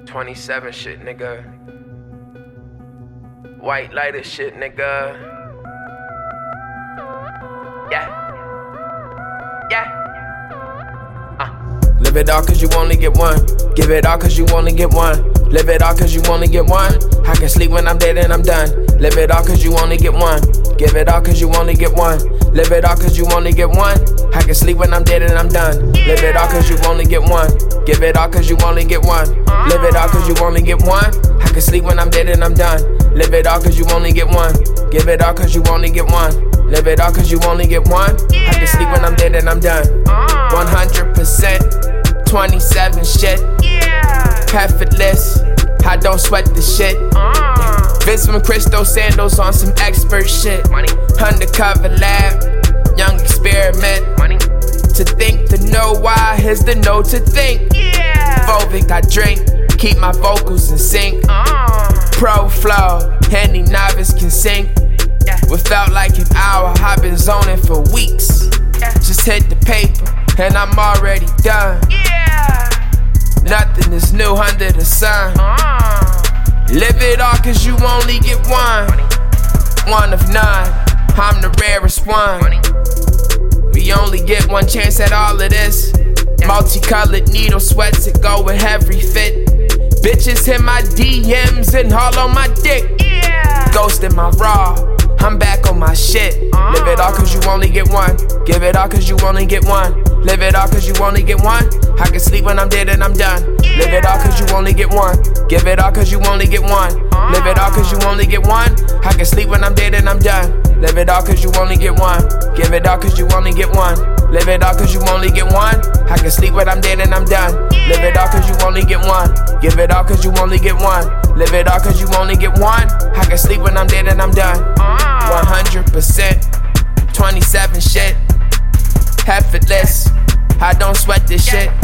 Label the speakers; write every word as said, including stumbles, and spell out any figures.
Speaker 1: twenty-seven shit, nigga. White lighter shit, nigga. Yeah. Yeah. Uh. Live it all cause you only get one. Give it all cause you only get one. Live it all cause you only get one. I can sleep when I'm dead and I'm done. Live it all cause you only get one. Give it all cause you only get one. Live it all cause you only get one. I can sleep when I'm dead and I'm done. Live it all cause you only get one. Give it all cause you only get one. Live it all cause you only get one. I can sleep when I'm dead and I'm done. Live it all cause you only get one. Give it all cause you only get one. Live it all cause you only get one. I can sleep when I'm dead and I'm done. one hundred percent twenty-seven shit. Effortless, I don't sweat the shit. Vince from Cristo sandals on some expert shit. Undercover lab, young experiment. To think to know why is to know to think. Volvic I drink, keep my vocals in sync. Pro flow, any novice can sing. Without like an hour, I've been zoning for weeks. Just hit the paper, and I'm already done. Nothing is new under the sun. Live it all cause you only get one. One of none, I'm the rarest one. We only get one chance at all of this. Multicolored needle sweats that go with every fit. Bitches hit my D Ms and all on my dick. Ghost in my raw, I'm back on my shit. Live it all cause you only get one. Give it all cause you only get one. Live it all cause you only get one. I can sleep when I'm dead and I'm done. Live it all cause you only get one. Give it all cause you only get one. Live it all cause you only get one. I can sleep when I'm dead and I'm done. Live it all cause you only get one. Give it all cause you only get one. Live it all cause you only get one. I can sleep when I'm dead and I'm done. Live it all cause you only get one. Give it all cause you only get one. Live it all cause you only get one. I can sleep when I'm dead and I'm done. one hundred percent twenty-seven shit. Effortless, I don't sweat this shit.